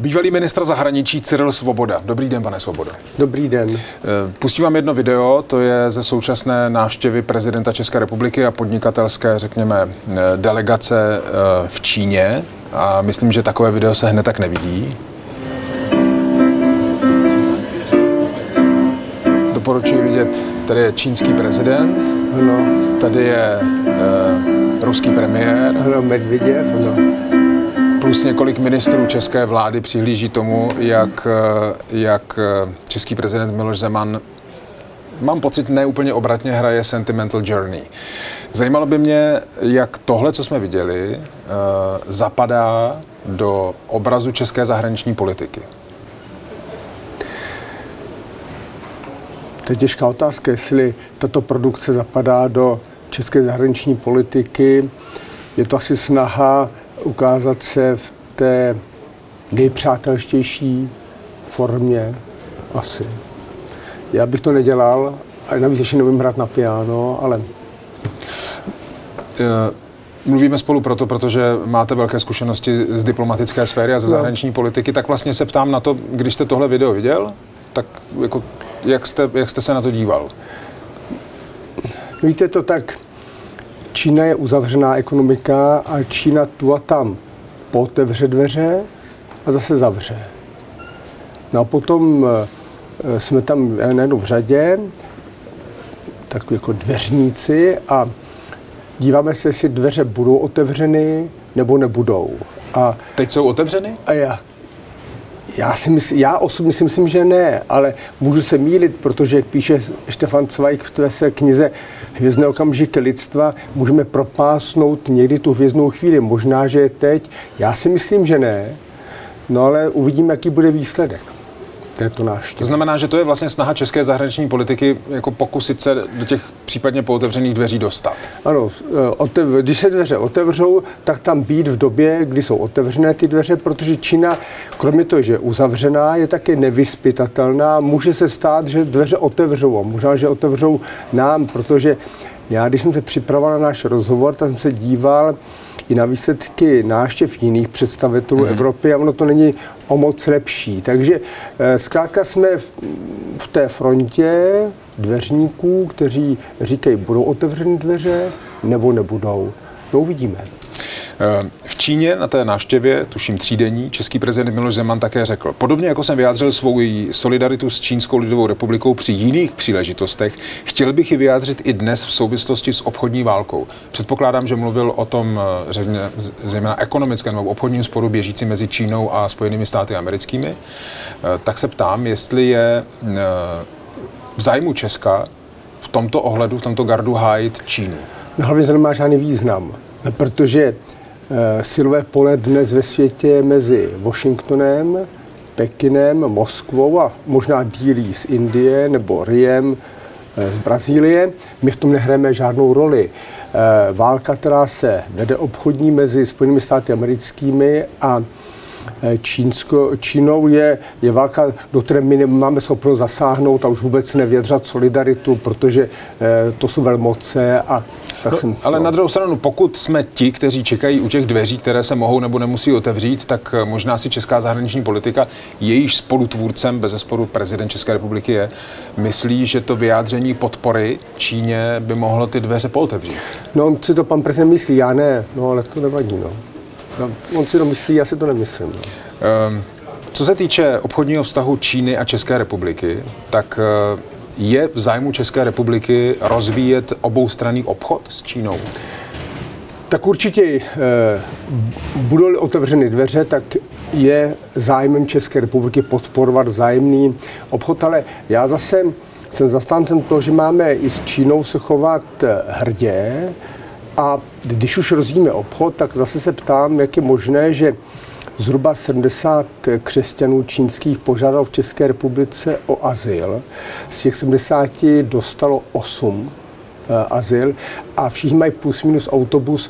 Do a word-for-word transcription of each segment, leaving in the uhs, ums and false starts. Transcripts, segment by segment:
Bývalý ministr zahraničí Cyril Svoboda. Dobrý den, pane Svobodo. Dobrý den. Pustím vám jedno video, to je ze současné návštěvy prezidenta České republiky a podnikatelské, řekněme, delegace v Číně. A myslím, že takové video se hned tak nevidí. Doporučuji vidět, tady je čínský prezident, Ano. tady je e, ruský premiér. Ano, Medvěděv, ano. Plus několik ministrů české vlády přihlíží tomu, jak, jak český prezident Miloš Zeman, mám pocit, neúplně obratně hraje Sentimental Journey. Zajímalo by mě, jak tohle, co jsme viděli, zapadá do obrazu české zahraniční politiky. To je těžká otázka, jestli tato produkce zapadá do české zahraniční politiky. Je to asi snaha ukázat se v té nejpřátelštější formě asi. Já bych to nedělal, a navíc ještě nevím hrát na piano, ale... Mluvíme spolu proto, protože máte velké zkušenosti z diplomatické sféry a ze zahraniční no. politiky, tak vlastně se ptám na to, když jste tohle video viděl, tak jako, jak, jste, jak jste se na to díval? Víte to tak, Čína je uzavřená ekonomika a Čína tu a tam pootevře dveře a zase zavře. No a potom jsme tam najednou v řadě, tak jako dveřníci a díváme se, jestli dveře budou otevřeny nebo nebudou. A teď jsou otevřeny? A já, já, si mysl, já osobně si myslím, že ne, ale můžu se mýlit, protože, jak píše Štefan Zweig v té své knize Hvězdné okamžiky lidstva, můžeme propásnout někdy tu hvězdnou chvíli. Možná, že je teď. Já si myslím, že ne, no ale uvidíme, jaký bude výsledek této návštěvy. To znamená, že to je vlastně snaha české zahraniční politiky jako pokusit se do těch případně pootevřených dveří dostat. Ano, otev, když se dveře otevřou, tak tam být v době, kdy jsou otevřené ty dveře, protože Čína, kromě toho, že je uzavřená, je také nevyzpytatelná. Může se stát, že dveře otevřou a možná, že otevřou nám, protože já, když jsem se připravoval na náš rozhovor, tak jsem se díval i na výsledky návštěv jiných představitelů mm-hmm. Evropy a ono to není o moc lepší. Takže zkrátka jsme v, v té frontě dveřníků, kteří říkají, budou otevřeny dveře nebo nebudou. To uvidíme. V Číně na té návštěvě, tuším třídenní, český prezident Miloš Zeman také řekl, podobně jako jsem vyjádřil svou solidaritu s Čínskou lidovou republikou při jiných příležitostech, chtěl bych ji vyjádřit i dnes v souvislosti s obchodní válkou. Předpokládám, že mluvil o tom řekně, zejména ekonomickém nebo obchodním sporu běžící mezi Čínou a Spojenými státy americkými. Tak se ptám, jestli je v zájmu Česka v tomto ohledu, v tomto gardu hájit Čínu. No, hlavně to nemá žádný význam, protože silové pole dnes ve světě je mezi Washingtonem, Pekinem, Moskvou a možná dílí z Indie nebo Riem z Brazílie. My v tom nehrajeme žádnou roli. Válka, která se vede obchodní mezi Spojenými státy americkými a Čínsko, Čínou je, je válka, do které my nemáme schopnost zasáhnout a už vůbec nevědřat solidaritu, protože eh, to jsou velmoce a tak no, jsem... Ale no. na druhou stranu, pokud jsme ti, kteří čekají u těch dveří, které se mohou nebo nemusí otevřít, tak možná si česká zahraniční politika, jejíž spolutvůrcem, bezesporu prezident České republiky je, myslí, že to vyjádření podpory Číně by mohlo ty dveře pootevřít. No, on si to pan prezident myslí, já ne, no ale to nevadí, no. No, on si to myslí, já si to nemyslím. No. Um, co se týče obchodního vztahu Číny a České republiky, tak uh, je v zájmu České republiky rozvíjet oboustranný obchod s Čínou? Tak určitě eh, budou otevřeny dveře, tak je zájmem České republiky podporovat vzájemný obchod, ale já zase jsem zastáncem toho, že máme i s Čínou se chovat hrdě. A když už rozvíjíme obchod, tak zase se ptám, jak je možné, že zhruba sedmdesát křesťanů čínských požádalo v České republice o azyl. Z těch sedmdesáti dostalo osm uh, azyl a všichni mají plus minus autobus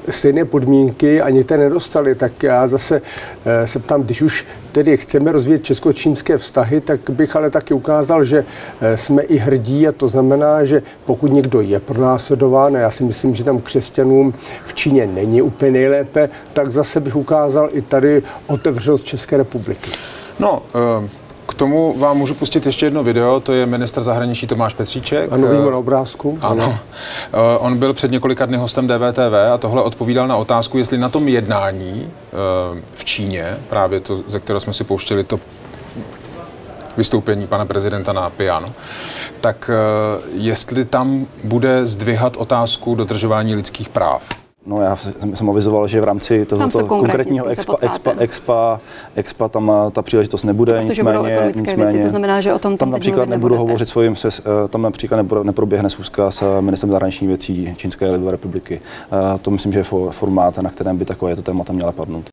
stejné podmínky a některé nedostali, tak já zase se ptám, když už tedy chceme rozvíjet česko-čínské vztahy, tak bych ale taky ukázal, že jsme i hrdí a to znamená, že pokud někdo je pronásledován, a já si myslím, že tam křesťanům v Číně není úplně nejlépe, tak zase bych ukázal i tady otevřenost České republiky. No, k tomu vám můžu pustit ještě jedno video, to je ministr zahraničí Tomáš Petříček. Ano, vidíme na obrázku. Ano. On byl před několika dny hostem D V T V a tohle odpovídal na otázku, jestli na tom jednání v Číně, právě to, ze kterého jsme si pouštěli to vystoupení pana prezidenta na piano, tak jestli tam bude zdvihat otázku dodržování lidských práv. No já jsem, jsem avizoval, že v rámci tohoto konkrétního expa, expa, expa, expa tam ta příležitost nebude, protože nicméně, nicméně věci, to znamená, že o tom tam například nebudu hovořit svým, tam například neproběhne schůzka s ministrem zahraničních věcí Čínské lidové republiky. To myslím, že je formát, na kterém by takovéto témata měla padnout.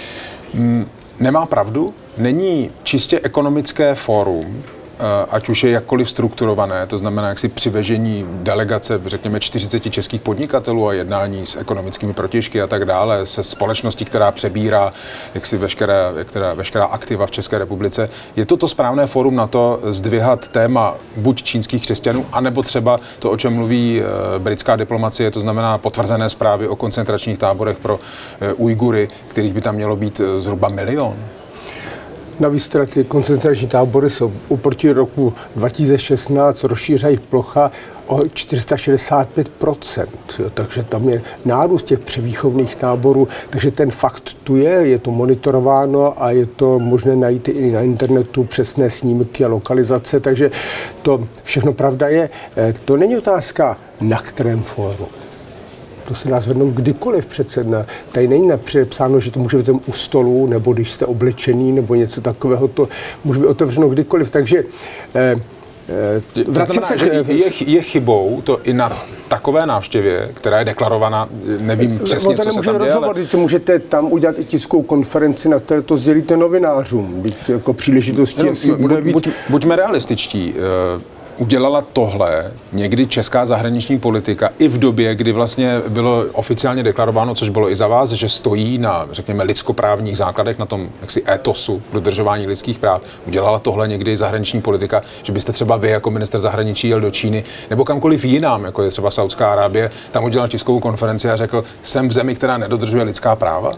Nemá pravdu? Není čistě ekonomické fórum, ať už je jakkoliv strukturované, to znamená jaksi přivežení delegace, řekněme čtyřiceti českých podnikatelů a jednání s ekonomickými protěžky a tak dále, se společností, která přebírá jaksi veškeré, veškerá, veškerá aktiva v České republice. Je to to správné fórum na to zdvihat téma buď čínských křesťanů, anebo třeba to, o čem mluví britská diplomacie, to znamená potvrzené zprávy o koncentračních táborech pro Ujgury, kterých by tam mělo být zhruba milion? Navíc teda ty koncentrační tábory jsou oproti roku dva tisíce šestnáct rozšířejí plocha o čtyři sta šedesát pět procent, takže tam je nárůst těch převýchovných táborů, takže ten fakt tu je, je to monitorováno a je to možné najít i na internetu přesné snímky a lokalizace, takže to všechno pravda je. To není otázka, na kterém fóru. To se nás vednou kdykoliv přece. Tady není napředepsáno, že to může být u stolu, nebo když jste oblečený, nebo něco takového, to může být otevřeno kdykoliv. Takže eh, eh, vracím se, že je, je chybou to i na takové návštěvě, která je deklarovaná, nevím přesně, co se tam děje. Ale... To můžete tam udělat i tiskovou konferenci, na které to sdělíte novinářům. Být jako příležitostí, no, asi bude víc. Buď, buďme realističtí. Udělala tohle někdy česká zahraniční politika i v době, kdy vlastně bylo oficiálně deklarováno, což bylo i za vás, že stojí na, řekněme, lidskoprávních základech, na tom jaksi étosu dodržování lidských práv. Udělala tohle někdy zahraniční politika, že byste třeba vy jako ministr zahraničí jel do Číny nebo kamkoliv jinam, jako je třeba Saudská Arábie, tam udělal tiskovou konferenci a řekl, jsem v zemi, která nedodržuje lidská práva?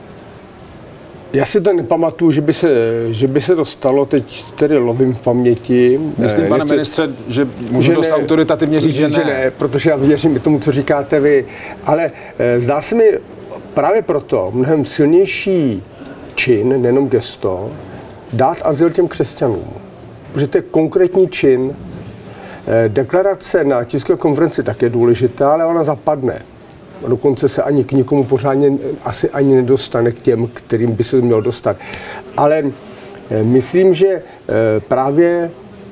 Já si to nepamatuju, že by se, že by se to stalo, teď tedy lovím v paměti. Myslím, pane Nechci, ministře, že můžu že dost ne, autoritativně říct, že ne. že ne. Protože já věřím tomu, co říkáte vy. Ale e, zdá se mi právě proto mnohem silnější čin, nejenom gesto, dát azyl těm křesťanům. Protože to je konkrétní čin. E, deklarace na tiskové konferenci tak je důležitá, ale ona zapadne. A dokonce se ani k nikomu pořádně asi ani nedostane k těm, kterým by se měl dostat. Ale myslím, že právě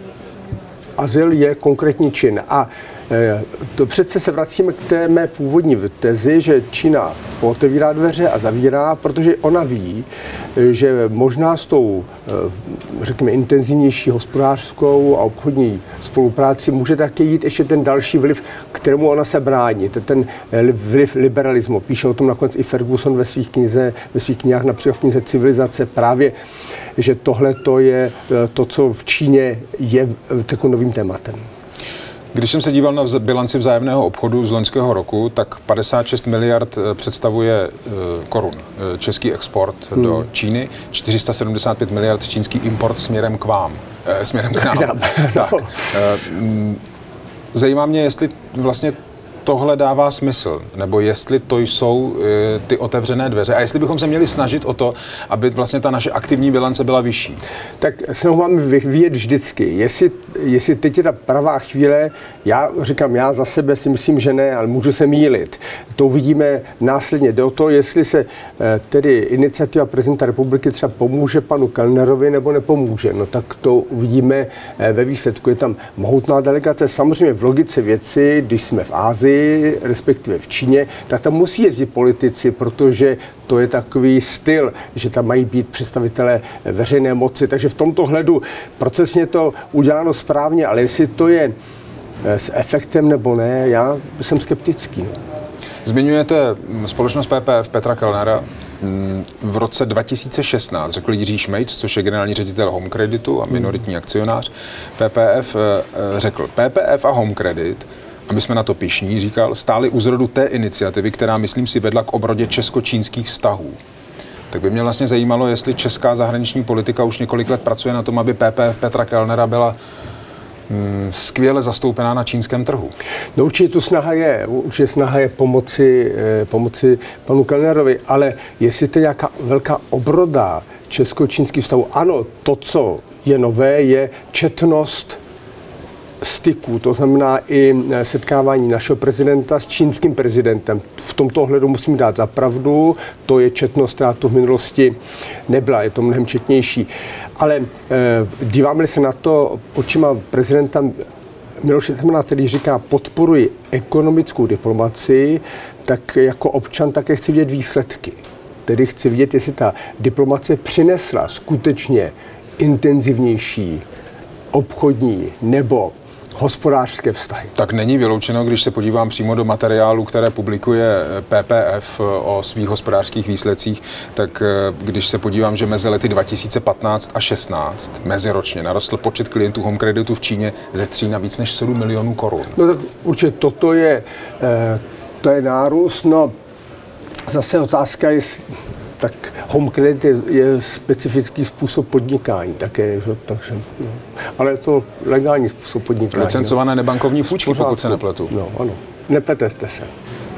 azyl je konkrétní čin. A to přece se vracíme k té mé původní tezi, že Čína otevírá dveře a zavírá, protože ona ví, že možná s tou, řekněme, intenzivnější hospodářskou a obchodní spolupráci může také jít ještě ten další vliv, kterému ona se brání. Ten vliv liberalismu. Píše o tom nakonec i Ferguson ve svých knize, ve svých knihách, například v knize Civilizace, právě, že tohle to je to, co v Číně je takovým novým tématem. Když jsem se díval na bilanci vzájemného obchodu z loňského roku, tak padesát šest miliard představuje korun český export hmm. do Číny, čtyři sta sedmdesát pět miliard čínský import směrem k vám, eh, směrem k nám. Tak. Zajímá mě, jestli vlastně tohle dává smysl, nebo jestli to jsou e, ty otevřené dveře a jestli bychom se měli snažit o to, aby vlastně ta naše aktivní bilance byla vyšší. Tak se ho máme vyvíjet vždycky. Jestli, jestli teď je ta pravá chvíle, já říkám, já za sebe si myslím, že ne, ale můžu se mýlit. To uvidíme následně. Jde o to, jestli se e, tedy iniciativa prezidenta republiky třeba pomůže panu Kellnerovi nebo nepomůže. No tak to uvidíme e, ve výsledku. Je tam mohutná delegace. Samozřejmě v logice věci, když jsme v Ázii, respektive v Číně, tak tam musí jezdit politici, protože to je takový styl, že tam mají být představitelé veřejné moci. Takže v tomto hledu procesně to uděláno správně, ale jestli to je s efektem nebo ne, já jsem skeptický. No. Zmiňujete společnost P P F Petra Kellnera. V roce dva tisíce šestnáct řekl Jiří Šmejc, což je generální ředitel Home Creditu a minoritní akcionář P P F, řekl, P P F a Home Credit, a my jsme na to pyšní, říkal, stáli u zrodu té iniciativy, která, myslím si, vedla k obrodě česko-čínských vztahů. Tak by mě vlastně zajímalo, jestli česká zahraniční politika už několik let pracuje na tom, aby P P F Petra Kellnera byla mm, skvěle zastoupená na čínském trhu. No určitě tu snaha je, určitě snaha je pomoci, eh, pomoci panu Kellnerovi, ale jestli to je nějaká velká obroda česko-čínských vztahů, ano, to, co je nové, je četnost styků, to znamená i setkávání našeho prezidenta s čínským prezidentem. V tomto ohledu musím dát za pravdu, to je četnost, která tu v minulosti nebyla, je to mnohem četnější. Ale eh, díváme se na to očima prezidenta Miloše Zemana, který říká, podporuji ekonomickou diplomacii, tak jako občan také chci vidět výsledky. Tedy chci vidět, jestli ta diplomacie přinesla skutečně intenzivnější obchodní nebo hospodářské vztahy. Tak není vyloučeno, když se podívám přímo do materiálu, které publikuje P P F o svých hospodářských výsledcích, tak když se podívám, že mezi lety dva tisíce patnáct a šestnáct meziročně narostl počet klientů Home Creditu v Číně ze tří na víc než sedm milionů korun. No tak určitě toto je, to je nárůst, no zase otázka je, tak Home Credit je, je specifický způsob podnikání také, že? Takže, no. Ale je to legální způsob podnikání. Licencované no. nebankovní půjčky, pokud se nepletu. No, ano. Nepletete se.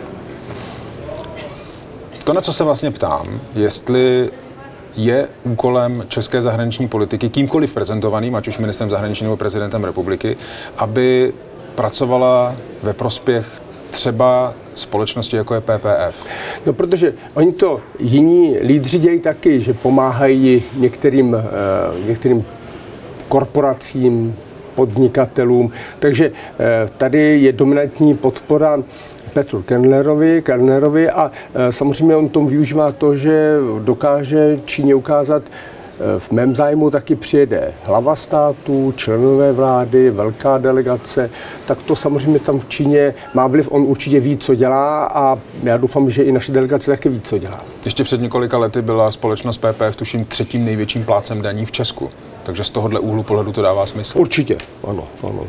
To, na co se vlastně ptám, jestli je úkolem české zahraniční politiky, kýmkoliv prezentovaným, ať už ministrem zahraničí nebo prezidentem republiky, aby pracovala ve prospěch třeba společnosti, jako je P P F? No, protože oni to jiní lídři dějí taky, že pomáhají některým, některým korporacím, podnikatelům. Takže tady je dominantní podpora Petru Kellnerovi, Kellnerovi a samozřejmě on tomu využívá to, že dokáže Číně ukázat, v mém zájmu taky přijede hlava státu, členové vlády, velká delegace, tak to samozřejmě tam v Číně má vliv. On určitě ví, co dělá a já doufám, že i naše delegace taky ví, co dělá. Ještě před několika lety byla společnost P P F tuším třetím největším plátcem daní v Česku. Takže z tohohle úhlu pohledu to dává smysl. Určitě, ano, ano.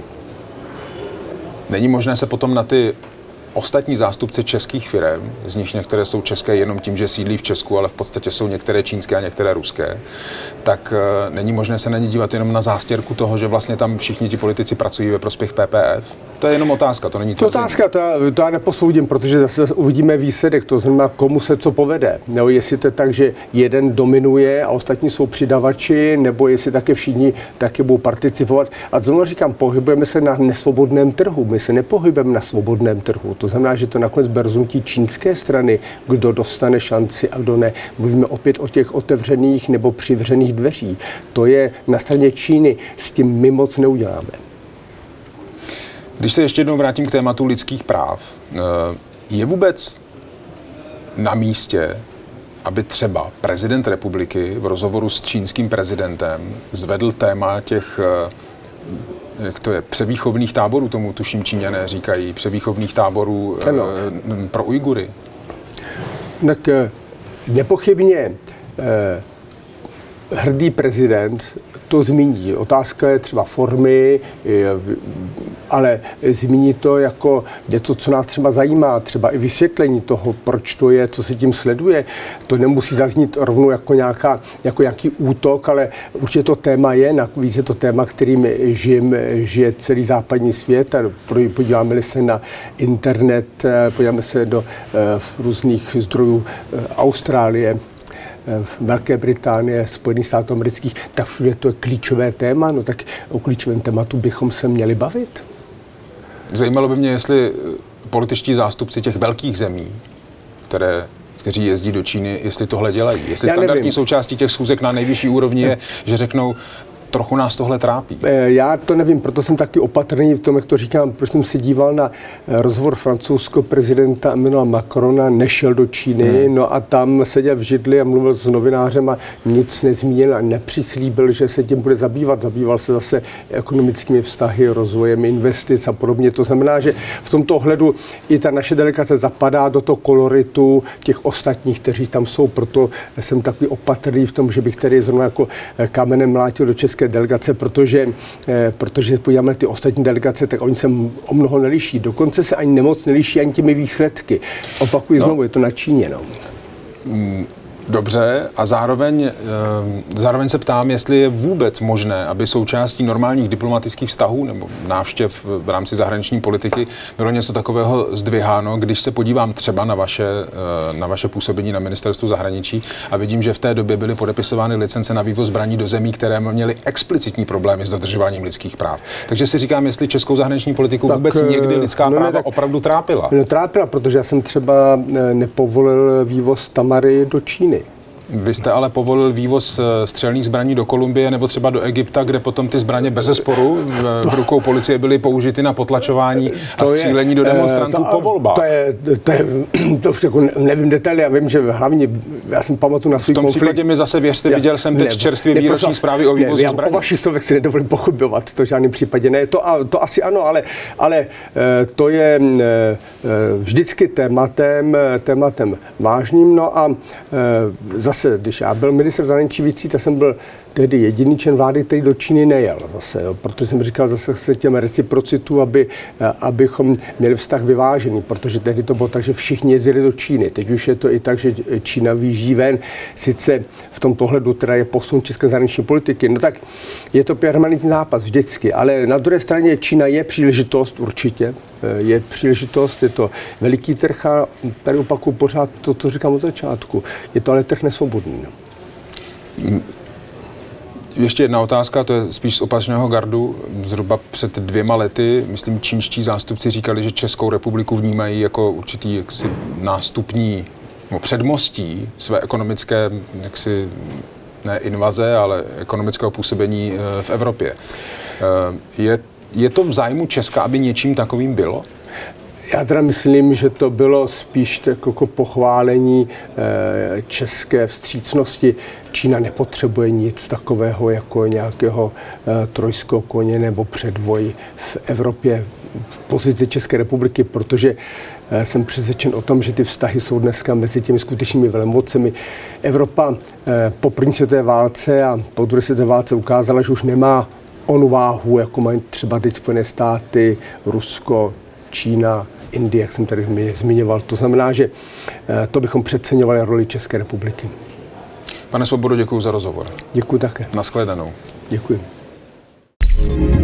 Není možné se potom na ty ostatní zástupci českých firem, z nich některé jsou české jenom tím, že sídlí v Česku, ale v podstatě jsou některé čínské a některé ruské, tak uh, není možné se na ně dívat jenom na zástěrku toho, že vlastně tam všichni ti politici pracují ve prospěch P P F? To je jenom otázka, to není to tvrzení. Otázka, to, to já neposoudím, protože zase uvidíme výsledek, to znamená, komu se co povede. Nebo jestli to je tak, že jeden dominuje a ostatní jsou přidavači, nebo jestli také všichni taky budou participovat. A znovu říkám, pohybujeme se na nesvobodném trhu, my se nepohybujeme na svobodném trhu. To znamená, že to nakonec bude rozhodnutí čínské strany, kdo dostane šanci a kdo ne. Mluvíme opět o těch otevřených nebo přivřených dveří. To je na straně Číny, s tím my moc neuděláme. Když se ještě jednou vrátím k tématu lidských práv, je vůbec na místě, aby třeba prezident republiky v rozhovoru s čínským prezidentem zvedl téma těch, jak to je, převýchovných táborů, tomu tuším Číňané říkají, převýchovných táborů ano. pro Ujgury? Tak nepochybně hrdý prezident to zmíní. Otázka je třeba formy, ale zmíní to jako něco, co nás třeba zajímá, třeba i vysvětlení toho, proč to je, co se tím sleduje. To nemusí zaznít rovnou jako, nějaká, jako nějaký útok, ale určitě to téma je, navíc je to téma, kterým žijem, žije celý západní svět. A podíváme se na internet, podíváme se do různých zdrojů Austrálie, Velké Británie, Spojených států amerických, tak všude to je klíčové téma, no tak o klíčovém tématu bychom se měli bavit. Zajímalo by mě, jestli političtí zástupci těch velkých zemí, které, kteří jezdí do Číny, jestli tohle dělají. Jestli Já standardní nevím. součástí těch schůzek na nejvyšší úrovni je, že řeknou, trochu nás tohle trápí. Já to nevím, proto jsem taky opatrný v tom, jak to říkám, protože jsem se díval na rozhovor francouzského prezidenta Emmanuela Macrona, nešel do Číny, hmm. no a tam seděl v židli a mluvil s novinářem a nic nezmínil a nepřislíbil, že se tím bude zabývat. Zabýval se zase ekonomickými vztahy, rozvojem investic a podobně. To znamená, že v tomto ohledu i ta naše delegace zapadá do toho koloritu těch ostatních, kteří tam jsou, proto jsem takový opatrný v tom, že bych tady zrovna jako kamenem mlátil do české delegace, protože, eh, protože se podíváme na ty ostatní delegace, tak oni se o mnoho neliší. Dokonce se ani nemoc neliší ani těmi výsledky. Opakuji no. znovu, je to na Číně. No. Mm. Dobře, a zároveň, zároveň se ptám, jestli je vůbec možné, aby součástí normálních diplomatických vztahů nebo návštěv v rámci zahraniční politiky bylo něco takového zdviháno, když se podívám třeba na vaše, na vaše působení na ministerstvu zahraničí a vidím, že v té době byly podepisovány licence na vývoz zbraní do zemí, které měly explicitní problémy s dodržováním lidských práv. Takže si říkám, jestli českou zahraniční politiku tak, vůbec někdy lidská no, práva tak, opravdu trápila. No, trápila, protože já jsem třeba nepovolil vývoz Tamary do Číny. Vy jste ale povolil vývoz střelných zbraní do Kolumbie nebo třeba do Egypta, kde potom ty zbraně bezesporu v, v rukou policie byly použity na potlačování a střílení do demonstrantů po volbách. To je, to je, to už jako nevím detaily, já vím, že hlavně, já jsem pamatuju na svůj konflikt. V tom případě mi zase věřte, viděl jsem teď čerstvě výroční zprávy o vývozu ne, zbraní. Po vašich slovech si nedovolím pochybovat, to v žádném případě ne. To, to asi ano, ale, ale to je vždycky tématem, tématem vážným. No a zase když já byl ministr zahraničí věcí, tak jsem byl tehdy jediný člen vlády, který do Číny nejel zase, jo, protože jsem říkal zase se těm reciprocitu, aby, abychom měli vztah vyvážený, protože tehdy to bylo tak, že všichni jezdili do Číny. Teď už je to i tak, že Čína vyjíždí ven, sice v tom pohledu teda je posun české zahraniční politiky, no tak je to permanentní zápas vždycky, ale na druhé straně Čína je příležitost určitě, je příležitost, je to veliký trh a tady opakuju pořád to, co říkám od začátku, je to ale trh nesvobodný. No. Ještě jedna otázka, to je spíš z opačného gardu. Zhruba před dvěma lety, myslím, čínští zástupci říkali, že Českou republiku vnímají jako určitý jaksi nástupní no, předmostí své ekonomické jaksi, ne invaze, ale ekonomického působení v Evropě. Je, je to v zájmu Česka, aby něčím takovým bylo? Já teda myslím, že to bylo spíš jako pochválení e, české vstřícnosti. Čína nepotřebuje nic takového jako nějakého e, trojského koně nebo předvoj v Evropě v pozici České republiky, protože e, jsem přesvědčen o tom, že ty vztahy jsou dneska mezi těmi skutečnými velmocemi. Evropa e, po první světové válce a po druhé světové válce ukázala, že už nemá onu váhu, jako mají třeba teď Spojené státy, Rusko, Čína, Indie, jak jsem tady zmiňoval. To znamená, že to bychom přeceňovali roli České republiky. Pane Svobodo, děkuji za rozhovor. Děkuji také. Nashledanou. Děkuji.